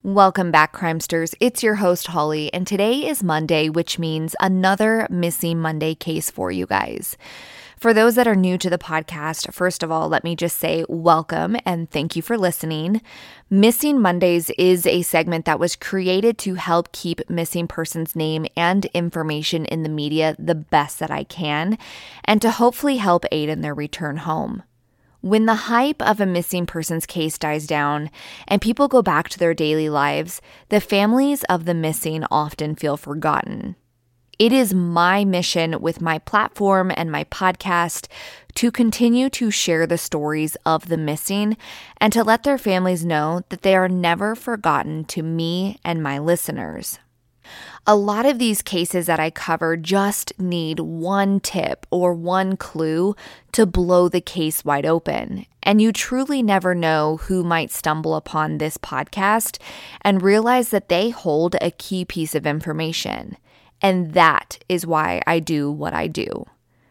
Welcome back, Crimesters. It's your host, Holly, and today is Monday, which means another Missing Monday case for you guys. For those that are new to the podcast, first of all, let me just say welcome and thank you for listening. Missing Mondays is a segment that was created to help keep missing persons' name and information in the media the best that I can, and to hopefully help aid in their return home. When the hype of a missing persons case dies down and people go back to their daily lives, the families of the missing often feel forgotten. It is my mission with my platform and my podcast to continue to share the stories of the missing and to let their families know that they are never forgotten to me and my listeners. A lot of these cases that I cover just need one tip or one clue to blow the case wide open. And you truly never know who might stumble upon this podcast and realize that they hold a key piece of information. And that is why I do what I do.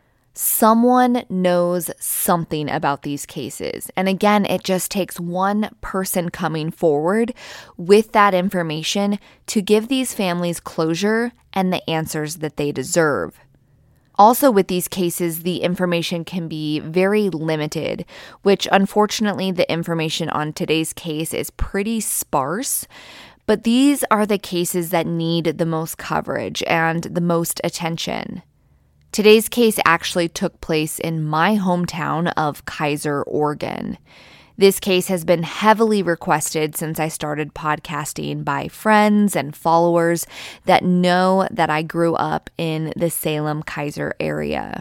Someone knows something about these cases. And again, it just takes one person coming forward with that information to give these families closure and the answers that they deserve. Also, with these cases, the information can be very limited, which unfortunately the information on today's case is pretty sparse. But these are the cases that need the most coverage and the most attention. Today's case actually took place in my hometown of Keizer, Oregon. This case has been heavily requested since I started podcasting by friends and followers that know that I grew up in the Salem-Keizer area.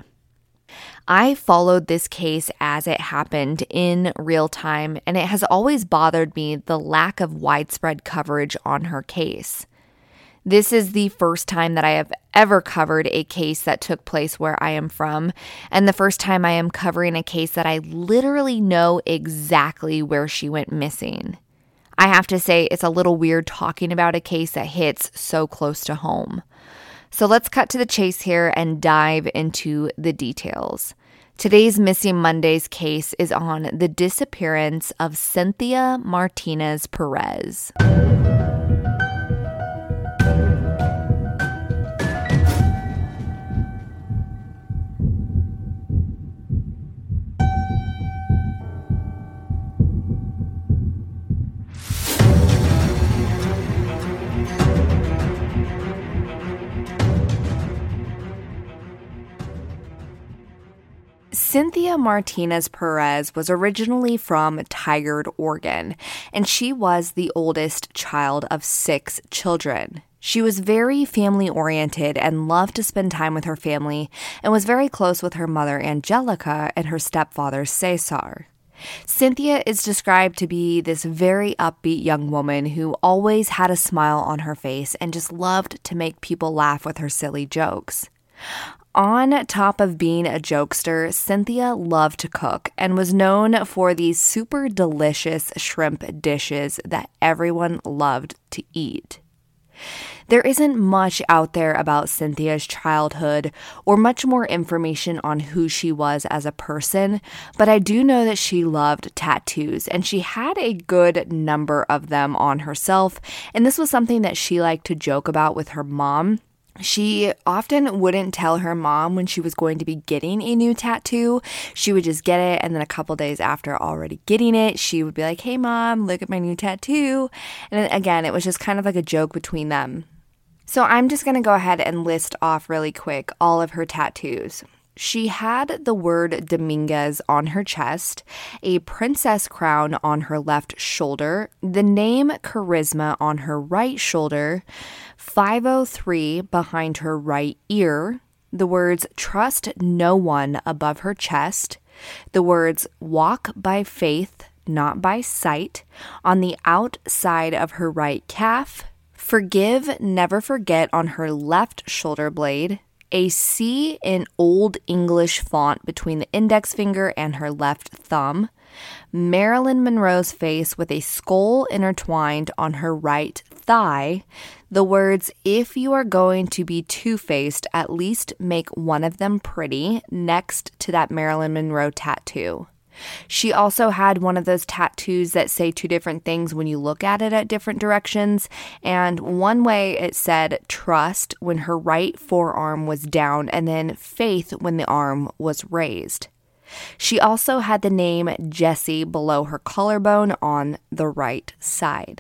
I followed this case as it happened in real time, and it has always bothered me the lack of widespread coverage on her case. This is the first time that I have ever covered a case that took place where I am from, and the first time I am covering a case that I literally know exactly where she went missing. I have to say, it's a little weird talking about a case that hits so close to home. So let's cut to the chase here and dive into the details. Today's Missing Mondays case is on the disappearance of Cynthia Martinez Perez. Cynthia Martinez Perez was originally from Tigard, Oregon, and she was the oldest child of 6 children. She was very family-oriented and loved to spend time with her family and was very close with her mother, Angelica, and her stepfather, Cesar. Cynthia is described to be this very upbeat young woman who always had a smile on her face and just loved to make people laugh with her silly jokes. On top of being a jokester, Cynthia loved to cook and was known for these super delicious shrimp dishes that everyone loved to eat. There isn't much out there about Cynthia's childhood or much more information on who she was as a person, but I do know that she loved tattoos and she had a good number of them on herself, and this was something that she liked to joke about with her mom. She often wouldn't tell her mom when she was going to be getting a new tattoo. She would just get it, and then a couple days after already getting it, she would be like, "Hey mom, look at my new tattoo." And then again, it was just kind of like a joke between them. So I'm just going to go ahead and list off really quick all of her tattoos. She had the word Dominguez on her chest, a princess crown on her left shoulder, the name Charisma on her right shoulder, 503 behind her right ear, the words Trust No One above her chest, the words Walk by Faith, Not by Sight on the outside of her right calf, Forgive, Never Forget on her left shoulder blade, a C in Old English font between the index finger and her left thumb, Marilyn Monroe's face with a skull intertwined on her right thigh, the words, "If you are going to be two-faced, at least make one of them pretty," next to that Marilyn Monroe tattoo. She also had one of those tattoos that say two different things when you look at it at different directions. And one way it said trust when her right forearm was down, and then faith when the arm was raised. She also had the name Jessie below her collarbone on the right side.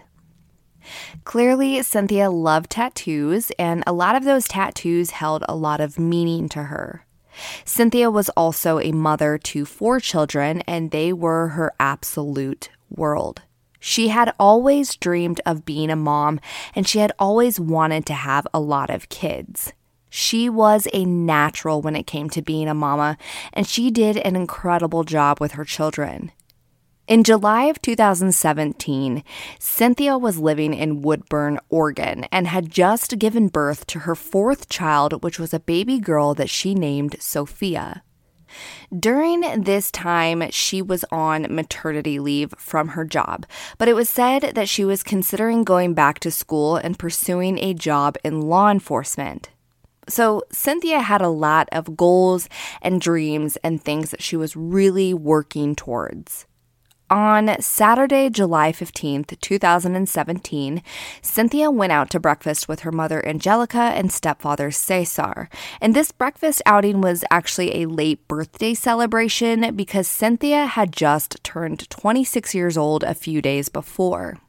Clearly, Cynthia loved tattoos, and a lot of those tattoos held a lot of meaning to her. Cynthia was also a mother to 4 children, and they were her absolute world. She had always dreamed of being a mom, and she had always wanted to have a lot of kids. She was a natural when it came to being a mama, and she did an incredible job with her children. In July of 2017, Cynthia was living in Woodburn, Oregon, and had just given birth to her 4th child, which was a baby girl that she named Sophia. During this time, she was on maternity leave from her job, but it was said that she was considering going back to school and pursuing a job in law enforcement. So Cynthia had a lot of goals and dreams and things that she was really working towards. On Saturday, July 15th, 2017, Cynthia went out to breakfast with her mother Angelica and stepfather Cesar. And this breakfast outing was actually a late birthday celebration because Cynthia had just turned 26 years old a few days before.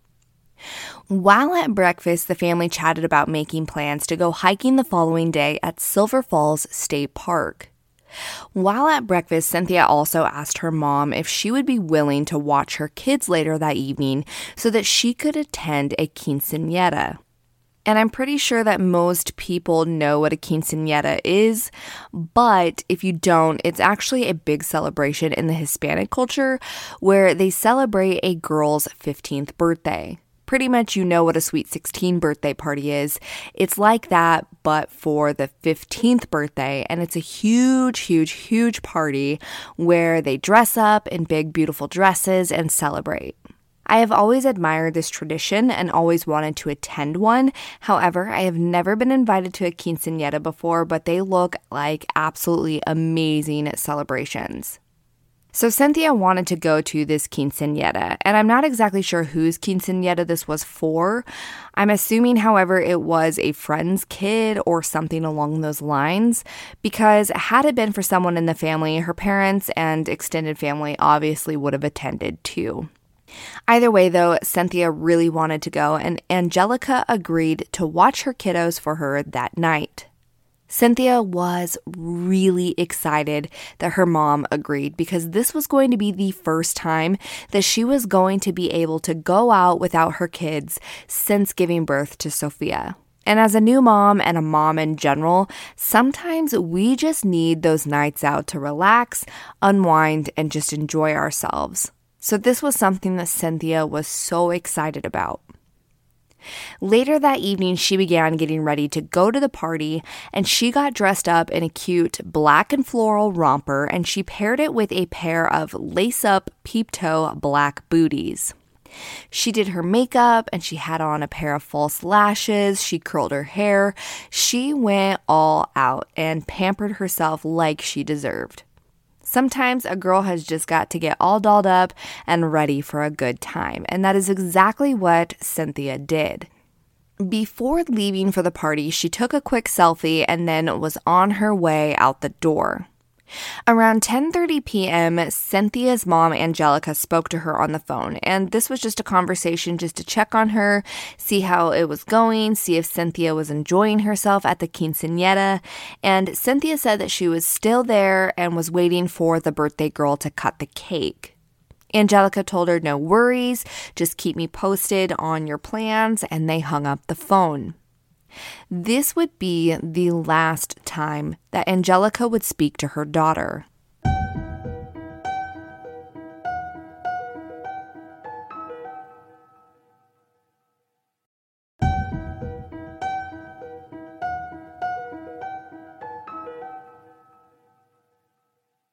While at breakfast, the family chatted about making plans to go hiking the following day at Silver Falls State Park. While at breakfast, Cynthia also asked her mom if she would be willing to watch her kids later that evening so that she could attend a quinceañera. And I'm pretty sure that most people know what a quinceañera is, but if you don't, it's actually a big celebration in the Hispanic culture where they celebrate a girl's 15th birthday. Pretty much you know what a Sweet 16 birthday party is. It's like that, but for the 15th birthday, and it's a huge, huge, huge party where they dress up in big, beautiful dresses and celebrate. I have always admired this tradition and always wanted to attend one. However, I have never been invited to a quinceañera before, but they look like absolutely amazing celebrations. So Cynthia wanted to go to this quinceañera, and I'm not exactly sure whose quinceañera this was for. I'm assuming, however, it was a friend's kid or something along those lines, because had it been for someone in the family, her parents and extended family obviously would have attended too. Either way, though, Cynthia really wanted to go, and Angelica agreed to watch her kiddos for her that night. Cynthia was really excited that her mom agreed because this was going to be the first time that she was going to be able to go out without her kids since giving birth to Sophia. And as a new mom and a mom in general, sometimes we just need those nights out to relax, unwind, and just enjoy ourselves. So this was something that Cynthia was so excited about. Later that evening, she began getting ready to go to the party, and she got dressed up in a cute black and floral romper, and she paired it with a pair of lace-up peep-toe black booties. She did her makeup, and she had on a pair of false lashes. She curled her hair. She went all out and pampered herself like she deserved. Sometimes a girl has just got to get all dolled up and ready for a good time, and that is exactly what Cynthia did. Before leaving for the party, she took a quick selfie and then was on her way out the door. Around 10:30 p.m., Cynthia's mom, Angelica, spoke to her on the phone, and this was just a conversation just to check on her, see how it was going, see if Cynthia was enjoying herself at the quinceañera, and Cynthia said that she was still there and was waiting for the birthday girl to cut the cake. Angelica told her, "No worries, just keep me posted on your plans," and they hung up the phone. This would be the last time that Angelica would speak to her daughter.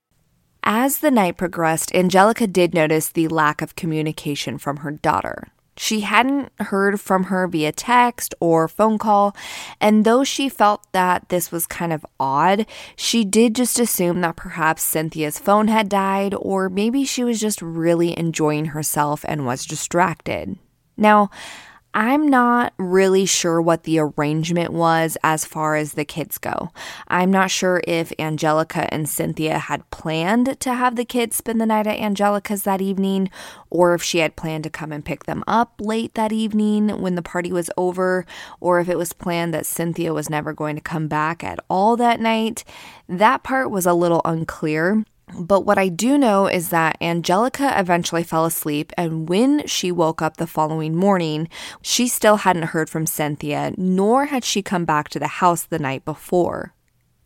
As the night progressed, Angelica did notice the lack of communication from her daughter. She hadn't heard from her via text or phone call, and though she felt that this was kind of odd, she did just assume that perhaps Cynthia's phone had died, or maybe she was just really enjoying herself and was distracted. Now, I'm not really sure what the arrangement was as far as the kids go. I'm not sure if Angelica and Cynthia had planned to have the kids spend the night at Angelica's that evening, or if she had planned to come and pick them up late that evening when the party was over, or if it was planned that Cynthia was never going to come back at all that night. That part was a little unclear. But what I do know is that Angelica eventually fell asleep, and when she woke up the following morning, she still hadn't heard from Cynthia, nor had she come back to the house the night before.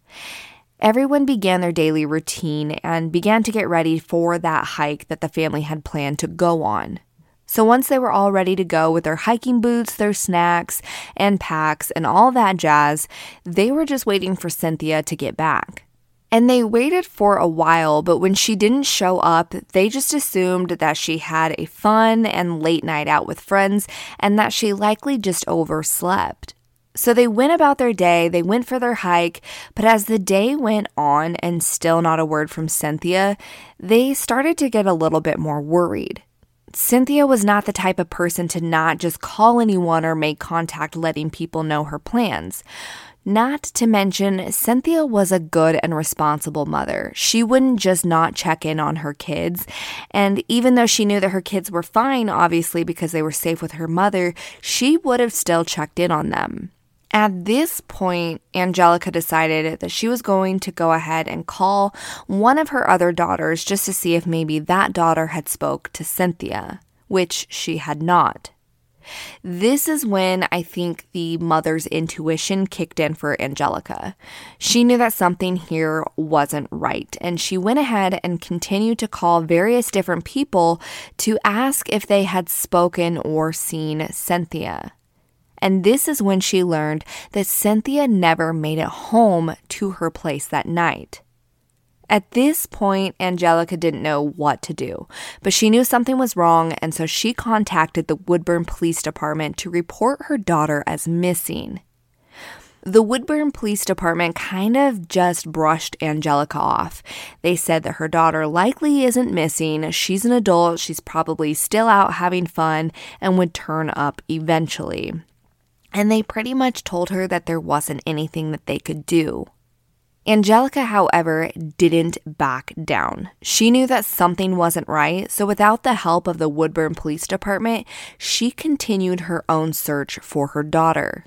Everyone began their daily routine and began to get ready for that hike that the family had planned to go on. So once they were all ready to go with their hiking boots, their snacks, and packs, and all that jazz, they were just waiting for Cynthia to get back. And they waited for a while, but when she didn't show up, they just assumed that she had a fun and late night out with friends and that she likely just overslept. So they went about their day, they went for their hike, but as the day went on and still not a word from Cynthia, they started to get a little bit more worried. Cynthia was not the type of person to not just call anyone or make contact letting people know her plans. Not to mention, Cynthia was a good and responsible mother. She wouldn't just not check in on her kids. And even though she knew that her kids were fine, obviously, because they were safe with her mother, she would have still checked in on them. At this point, Angelica decided that she was going to go ahead and call one of her other daughters just to see if maybe that daughter had spoke to Cynthia, which she had not. This is when I think the mother's intuition kicked in for Angelica. She knew that something here wasn't right, and she went ahead and continued to call various different people to ask if they had spoken or seen Cynthia. And this is when she learned that Cynthia never made it home to her place that night. At this point, Angelica didn't know what to do, but she knew something was wrong, and so she contacted the Woodburn Police Department to report her daughter as missing. The Woodburn Police Department kind of just brushed Angelica off. They said that her daughter likely isn't missing, she's an adult, she's probably still out having fun, and would turn up eventually. And they pretty much told her that there wasn't anything that they could do. Angelica, however, didn't back down. She knew that something wasn't right, so without the help of the Woodburn Police Department, she continued her own search for her daughter.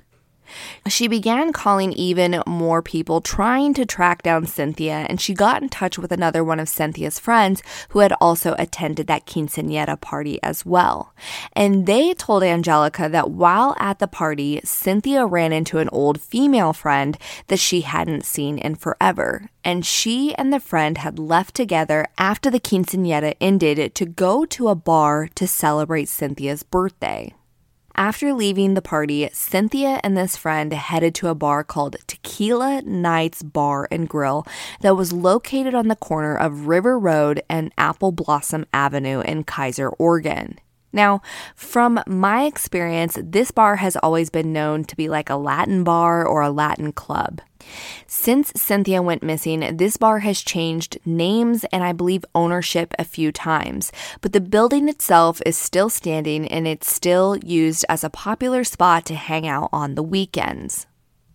She began calling even more people trying to track down Cynthia, and she got in touch with another one of Cynthia's friends who had also attended that quinceañera party as well. And they told Angelica that while at the party, Cynthia ran into an old female friend that she hadn't seen in forever. And she and the friend had left together after the quinceañera ended to go to a bar to celebrate Cynthia's birthday. After leaving the party, Cynthia and this friend headed to a bar called Tequila Nights Bar and Grill that was located on the corner of River Road and Apple Blossom Avenue in Keizer, Oregon. Now, from my experience, this bar has always been known to be like a Latin bar or a Latin club. Since Cynthia went missing, this bar has changed names and I believe ownership a few times, but the building itself is still standing and it's still used as a popular spot to hang out on the weekends.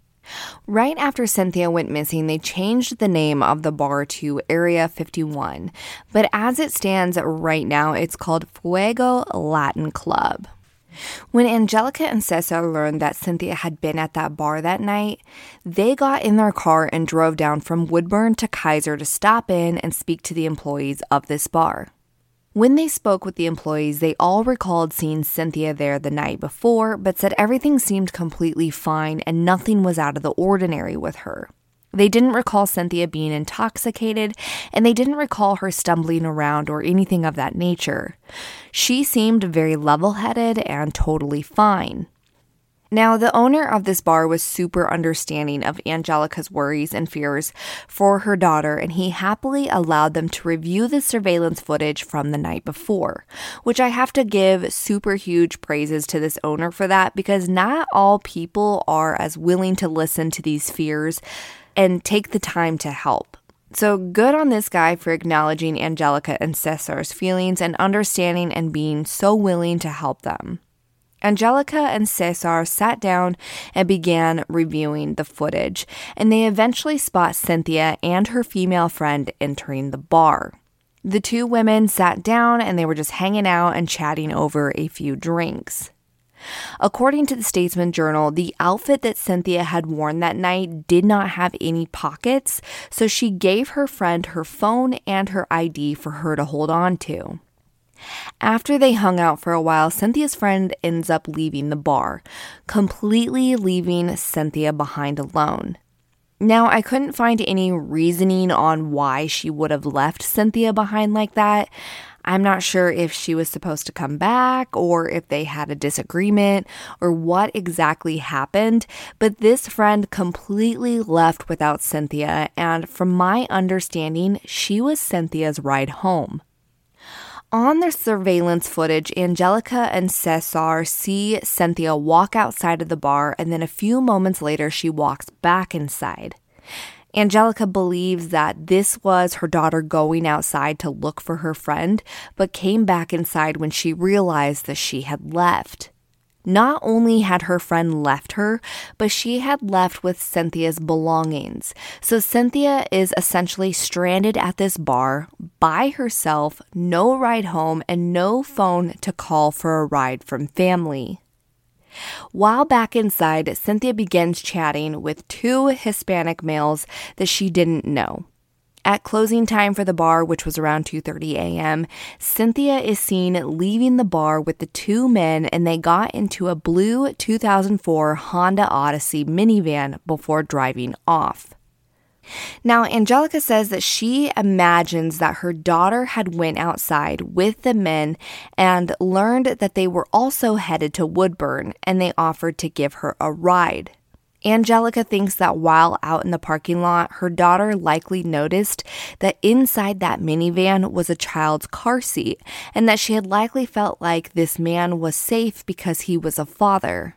Right after Cynthia went missing, they changed the name of the bar to Area 51, but as it stands right now, it's called Fuego Latin Club. When Angelica and Cesar learned that Cynthia had been at that bar that night, they got in their car and drove down from Woodburn to Keizer to stop in and speak to the employees of this bar. When they spoke with the employees, they all recalled seeing Cynthia there the night before, but said everything seemed completely fine and nothing was out of the ordinary with her. They didn't recall Cynthia being intoxicated, and they didn't recall her stumbling around or anything of that nature. She seemed very level-headed and totally fine. Now, the owner of this bar was super understanding of Angelica's worries and fears for her daughter, and he happily allowed them to review the surveillance footage from the night before, which I have to give super huge praises to this owner for that, because not all people are as willing to listen to these fears and take the time to help. So good on this guy for acknowledging Angelica and Cesar's feelings and understanding and being so willing to help them. Angelica and Cesar sat down and began reviewing the footage, and they eventually spot Cynthia and her female friend entering the bar. The two women sat down and they were just hanging out and chatting over a few drinks. According to the Statesman Journal, the outfit that Cynthia had worn that night did not have any pockets, so she gave her friend her phone and her ID for her to hold on to. After they hung out for a while, Cynthia's friend ends up leaving the bar, completely leaving Cynthia behind alone. Now, I couldn't find any reasoning on why she would have left Cynthia behind like that. I'm not sure if she was supposed to come back or if they had a disagreement or what exactly happened, but this friend completely left without Cynthia, and from my understanding, she was Cynthia's ride home. On the surveillance footage, Angelica and Cesar see Cynthia walk outside of the bar, and then a few moments later, she walks back inside. Angelica believes that this was her daughter going outside to look for her friend, but came back inside when she realized that she had left. Not only had her friend left her, but she had left with Cynthia's belongings. So Cynthia is essentially stranded at this bar by herself, no ride home, and no phone to call for a ride from family. While back inside, Cynthia begins chatting with two Hispanic males that she didn't know. At closing time for the bar, which was around 2:30 a.m., Cynthia is seen leaving the bar with the two men, and they got into a blue 2004 Honda Odyssey minivan before driving off. Now, Angelica says that she imagines that her daughter had went outside with the men and learned that they were also headed to Woodburn, and they offered to give her a ride. Angelica thinks that while out in the parking lot, her daughter likely noticed that inside that minivan was a child's car seat, and that she had likely felt like this man was safe because he was a father.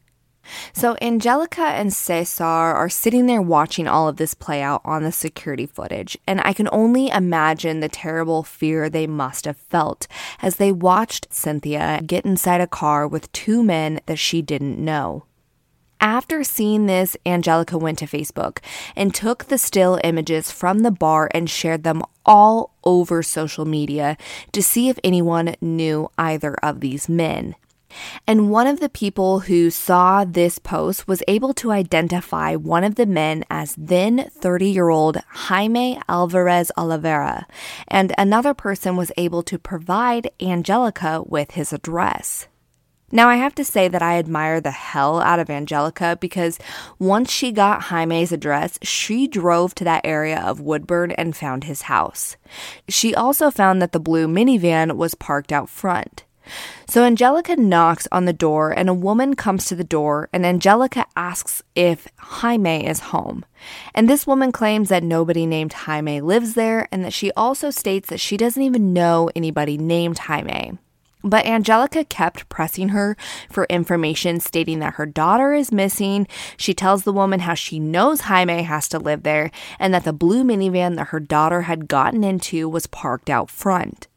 So Angelica and Cesar are sitting there watching all of this play out on the security footage, and I can only imagine the terrible fear they must have felt as they watched Cynthia get inside a car with two men that she didn't know. After seeing this, Angelica went to Facebook and took the still images from the bar and shared them all over social media to see if anyone knew either of these men. And one of the people who saw this post was able to identify one of the men as then 30-year-old Jaime Alvarez Oliveira, and another person was able to provide Angelica with his address. Now, I have to say that I admire the hell out of Angelica because once she got Jaime's address, she drove to that area of Woodburn and found his house. She also found that the blue minivan was parked out front. So Angelica knocks on the door and a woman comes to the door, and Angelica asks if Jaime is home. And this woman claims that nobody named Jaime lives there, and that she also states that she doesn't even know anybody named Jaime. But Angelica kept pressing her for information, stating that her daughter is missing. She tells the woman how she knows Jaime has to live there, and that the blue minivan that her daughter had gotten into was parked out front.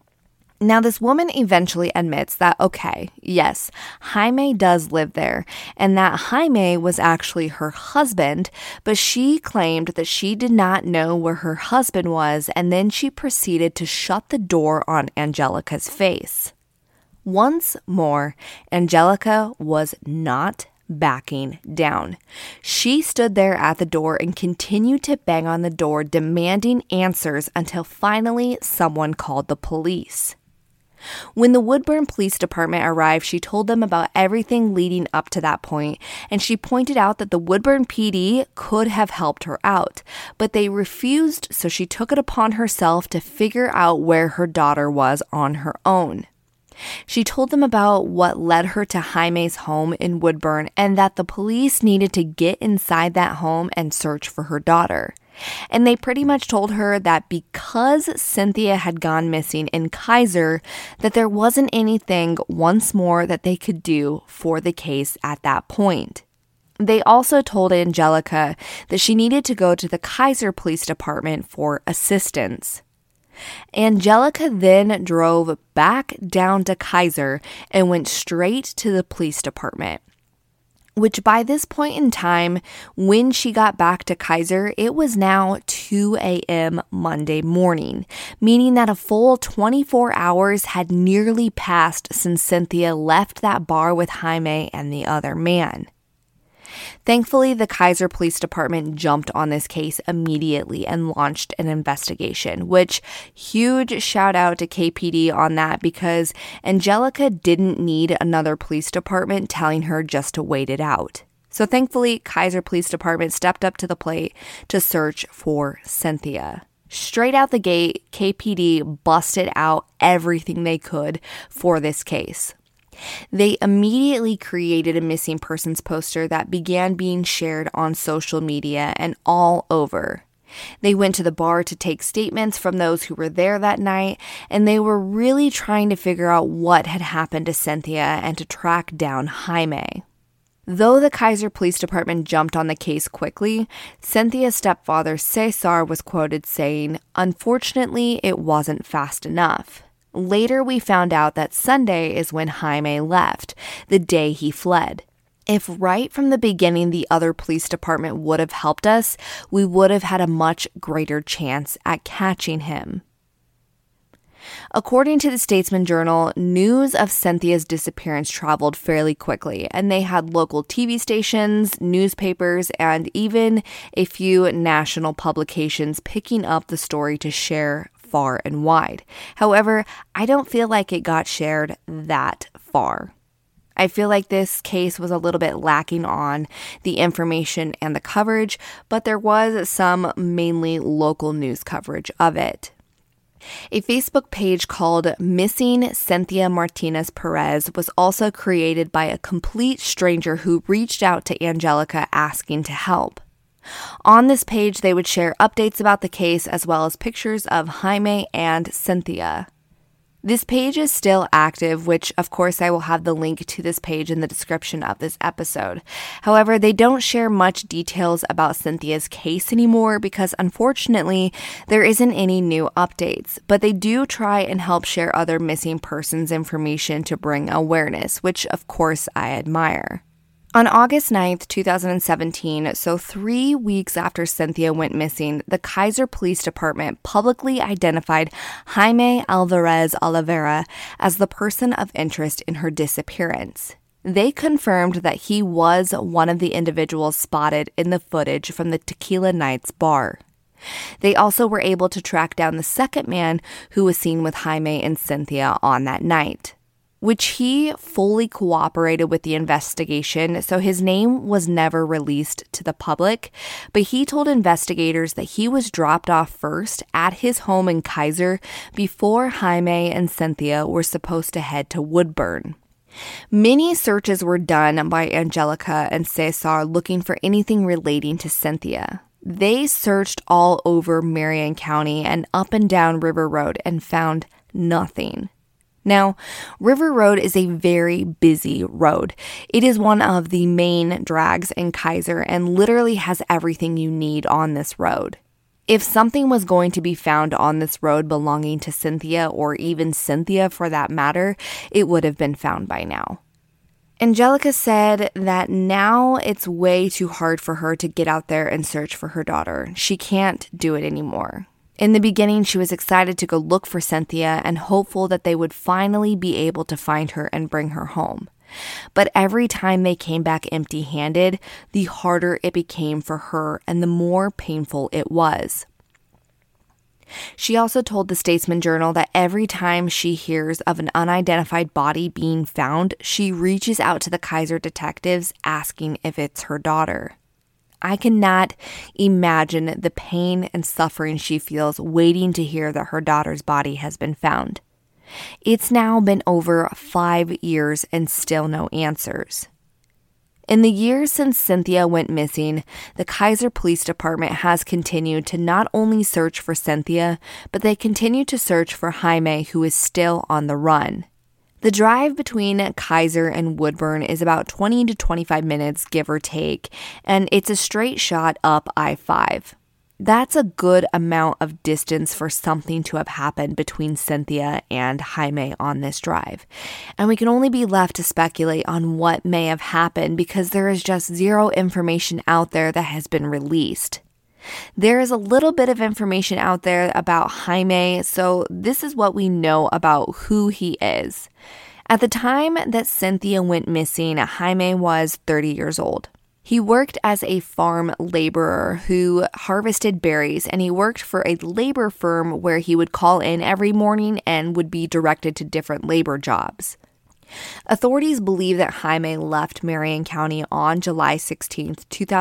Now, this woman eventually admits that, okay, yes, Jaime does live there, and that Jaime was actually her husband, but she claimed that she did not know where her husband was, and then she proceeded to shut the door on Angelica's face. Once more, Angelica was not backing down. She stood there at the door and continued to bang on the door, demanding answers until finally someone called the police. When the Woodburn Police Department arrived, she told them about everything leading up to that point, and she pointed out that the Woodburn PD could have helped her out, but they refused, so she took it upon herself to figure out where her daughter was on her own. She told them about what led her to Jaime's home in Woodburn and that the police needed to get inside that home and search for her daughter. And they pretty much told her that because Cynthia had gone missing in Keizer, that there wasn't anything once more that they could do for the case at that point. They also told Angelica that she needed to go to the Keizer Police Department for assistance. Angelica then drove back down to Keizer and went straight to the police department, which by this point in time, when she got back to Keizer, it was now 2 a.m. Monday morning, meaning that a full 24 hours had nearly passed since Cynthia left that bar with Jaime and the other man. Thankfully, the Keizer Police Department jumped on this case immediately and launched an investigation, which huge shout out to KPD on that because Angelica didn't need another police department telling her just to wait it out. So thankfully, Keizer Police Department stepped up to the plate to search for Cynthia. Straight out the gate, KPD busted out everything they could for this case. They immediately created a missing persons poster that began being shared on social media and all over. They went to the bar to take statements from those who were there that night, and they were really trying to figure out what had happened to Cynthia and to track down Jaime. Though the Keizer Police Department jumped on the case quickly, Cynthia's stepfather Cesar was quoted saying, "Unfortunately, it wasn't fast enough." Later, we found out that Sunday is when Jaime left, the day he fled. If right from the beginning the other police department would have helped us, we would have had a much greater chance at catching him. According to the Statesman Journal, news of Cynthia's disappearance traveled fairly quickly, and they had local TV stations, newspapers, and even a few national publications picking up the story to share far and wide. However, I don't feel like it got shared that far. I feel like this case was a little bit lacking on the information and the coverage, but there was some mainly local news coverage of it. A Facebook page called Missing Cynthia Martinez Perez was also created by a complete stranger who reached out to Angelica asking to help. On this page, they would share updates about the case as well as pictures of Jaime and Cynthia. This page is still active, which of course I will have the link to this page in the description of this episode. However, they don't share much details about Cynthia's case anymore because unfortunately there isn't any new updates, but they do try and help share other missing persons information to bring awareness, which of course I admire. On August 9th, 2017, so 3 weeks after Cynthia went missing, the Keizer Police Department publicly identified Jaime Alvarez Oliveira as the person of interest in her disappearance. They confirmed that he was one of the individuals spotted in the footage from the Tequila Nights bar. They also were able to track down the second man who was seen with Jaime and Cynthia on that night, which he fully cooperated with the investigation, so his name was never released to the public, but he told investigators that he was dropped off first at his home in Keizer before Jaime and Cynthia were supposed to head to Woodburn. Many searches were done by Angelica and Cesar looking for anything relating to Cynthia. They searched all over Marion County and up and down River Road and found nothing. Now, River Road is a very busy road. It is one of the main drags in Keizer and literally has everything you need on this road. If something was going to be found on this road belonging to Cynthia, or even Cynthia for that matter, it would have been found by now. Angelica said that now it's way too hard for her to get out there and search for her daughter. She can't do it anymore. In the beginning, she was excited to go look for Cynthia and hopeful that they would finally be able to find her and bring her home. But every time they came back empty-handed, the harder it became for her and the more painful it was. She also told the Statesman Journal that every time she hears of an unidentified body being found, she reaches out to the Keizer detectives asking if it's her daughter. I cannot imagine the pain and suffering she feels waiting to hear that her daughter's body has been found. It's now been over 5 years and still no answers. In the years since Cynthia went missing, the Keizer Police Department has continued to not only search for Cynthia, but they continue to search for Jaime, who is still on the run. The drive between Keizer and Woodburn is about 20 to 25 minutes, give or take, and it's a straight shot up I-5. That's a good amount of distance for something to have happened between Cynthia and Jaime on this drive. And we can only be left to speculate on what may have happened because there is just zero information out there that has been released. There is a little bit of information out there about Jaime, so this is what we know about who he is. At the time that Cynthia went missing, Jaime was 30 years old. He worked as a farm laborer who harvested berries, and he worked for a labor firm where he would call in every morning and would be directed to different labor jobs. Authorities believe that Jaime left Marion County on July 16,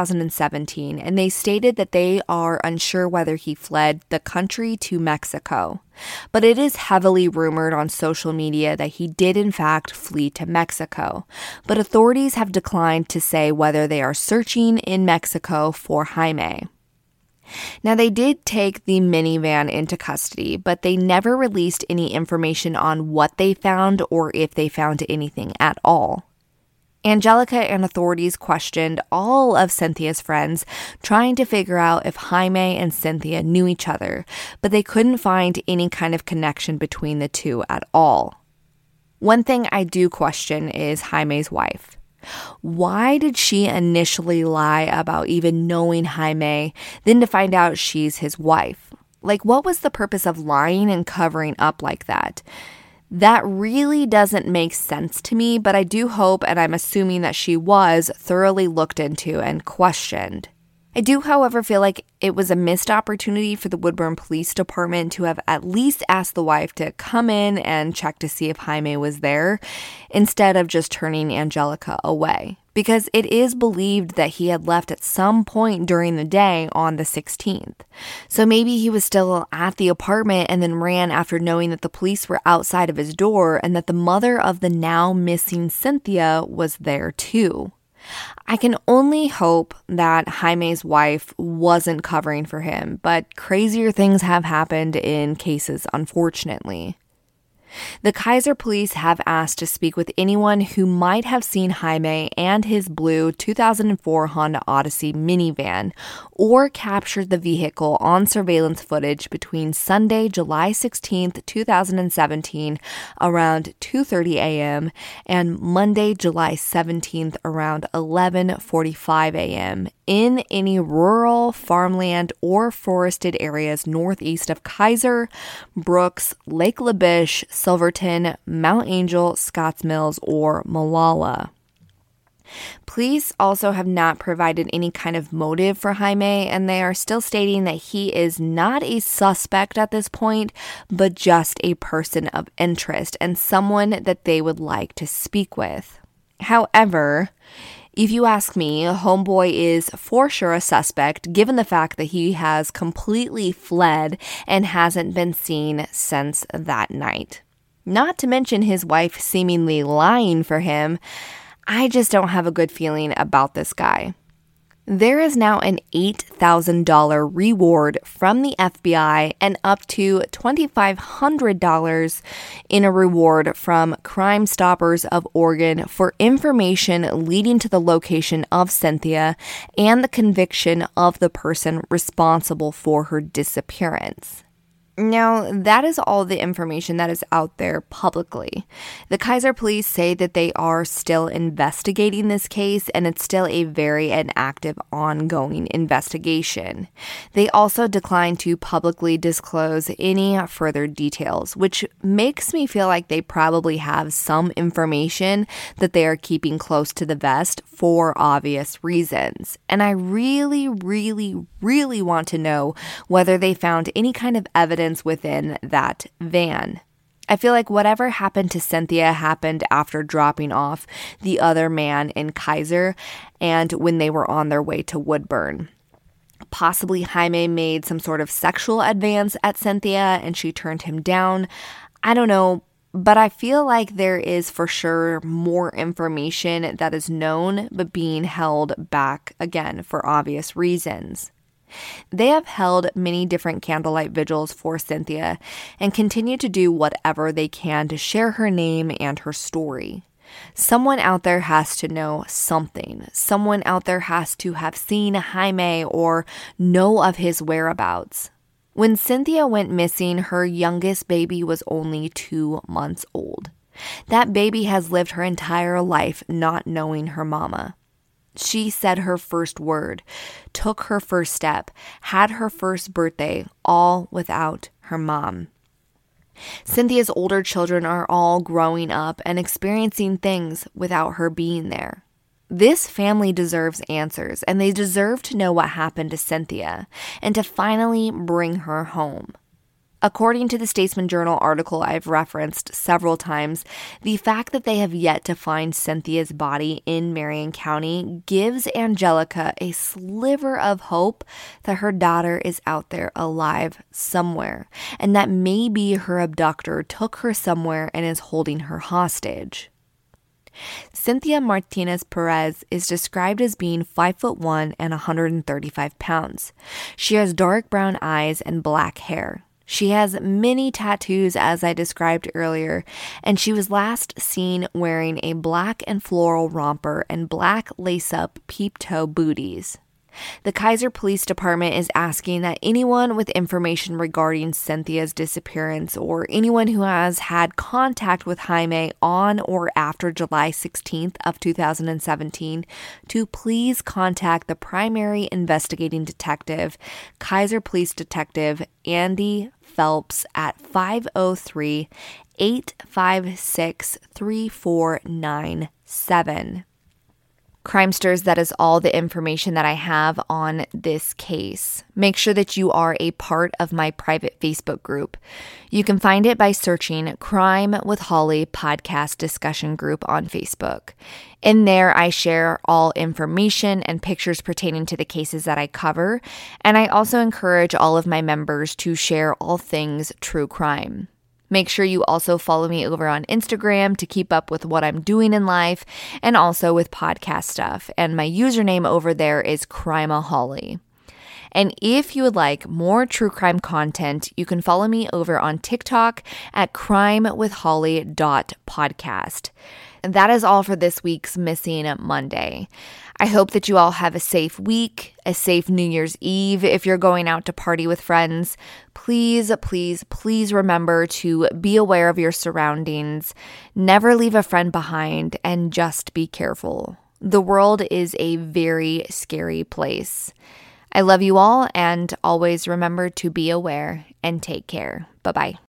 2017, and they stated that they are unsure whether he fled the country to Mexico. But it is heavily rumored on social media that he did in fact flee to Mexico. But authorities have declined to say whether they are searching in Mexico for Jaime. Now, they did take the minivan into custody, but they never released any information on what they found or if they found anything at all. Angelica and authorities questioned all of Cynthia's friends, trying to figure out if Jaime and Cynthia knew each other, but they couldn't find any kind of connection between the two at all. One thing I do question is Jaime's wife. Why did she initially lie about even knowing Jaime, then to find out she's his wife? Like, what was the purpose of lying and covering up like that? That really doesn't make sense to me, but I do hope, and I'm assuming that she was, thoroughly looked into and questioned. I do, however, feel like it was a missed opportunity for the Woodburn Police Department to have at least asked the wife to come in and check to see if Jaime was there, instead of just turning Angelica away. Because it is believed that he had left at some point during the day on the 16th. So maybe he was still at the apartment and then ran after knowing that the police were outside of his door and that the mother of the now missing Cynthia was there too. I can only hope that Jaime's wife wasn't covering for him, but crazier things have happened in cases, unfortunately. The Keizer police have asked to speak with anyone who might have seen Jaime and his blue 2004 Honda Odyssey minivan or captured the vehicle on surveillance footage between Sunday, July 16, 2017 around 2:30 a.m. and Monday, July 17th around 11:45 a.m. in any rural, farmland, or forested areas northeast of Keizer, Brooks, Lake LaBiche, Silverton, Mount Angel, Scotts Mills, or Molalla. Police also have not provided any kind of motive for Jaime, and they are still stating that he is not a suspect at this point, but just a person of interest and someone that they would like to speak with. However, if you ask me, Homeboy is for sure a suspect, given the fact that he has completely fled and hasn't been seen since that night. Not to mention his wife seemingly lying for him. I just don't have a good feeling about this guy. There is now an $8,000 reward from the FBI and up to $2,500 in a reward from Crime Stoppers of Oregon for information leading to the location of Cynthia and the conviction of the person responsible for her disappearance. Now, that is all the information that is out there publicly. The Keizer police say that they are still investigating this case, and it's still a very active, ongoing investigation. They also decline to publicly disclose any further details, which makes me feel like they probably have some information that they are keeping close to the vest for obvious reasons. And I really, really, really want to know whether they found any kind of evidence within that van. I feel like whatever happened to Cynthia happened after dropping off the other man in Keizer and when they were on their way to Woodburn. Possibly Jaime made some sort of sexual advance at Cynthia and she turned him down. I don't know, but I feel like there is for sure more information that is known but being held back, again, for obvious reasons. They have held many different candlelight vigils for Cynthia and continue to do whatever they can to share her name and her story. Someone out there has to know something. Someone out there has to have seen Jaime or know of his whereabouts. When Cynthia went missing, her youngest baby was only 2 months old. That baby has lived her entire life not knowing her mama. She said her first word, took her first step, had her first birthday, all without her mom. Cynthia's older children are all growing up and experiencing things without her being there. This family deserves answers, and they deserve to know what happened to Cynthia and to finally bring her home. According to the Statesman Journal article I've referenced several times, the fact that they have yet to find Cynthia's body in Marion County gives Angelica a sliver of hope that her daughter is out there alive somewhere, and that maybe her abductor took her somewhere and is holding her hostage. Cynthia Martinez Perez is described as being 5'1" and 135 pounds. She has dark brown eyes and black hair. She has many tattoos, as I described earlier, and she was last seen wearing a black and floral romper and black lace-up peep-toe booties. The Keizer Police Department is asking that anyone with information regarding Cynthia's disappearance or anyone who has had contact with Jaime on or after July 16th of 2017 to please contact the primary investigating detective, Keizer Police Detective Andy Phelps at 503-856-3497. Crimesters, that is all the information that I have on this case. Make sure that you are a part of my private Facebook group. You can find it by searching Crime with Holly Podcast Discussion Group on Facebook. In there, I share all information and pictures pertaining to the cases that I cover, and I also encourage all of my members to share all things true crime. Make sure you also follow me over on Instagram to keep up with what I'm doing in life and also with podcast stuff. And my username over there is Crimeaholic. And if you would like more true crime content, you can follow me over on TikTok at crimewithholly.podcast. And that is all for this week's Missing Monday. I hope that you all have a safe week, a safe New Year's Eve. If you're going out to party with friends, please, please, please remember to be aware of your surroundings, never leave a friend behind, and just be careful. The world is a very scary place. I love you all, and always remember to be aware and take care. Bye-bye.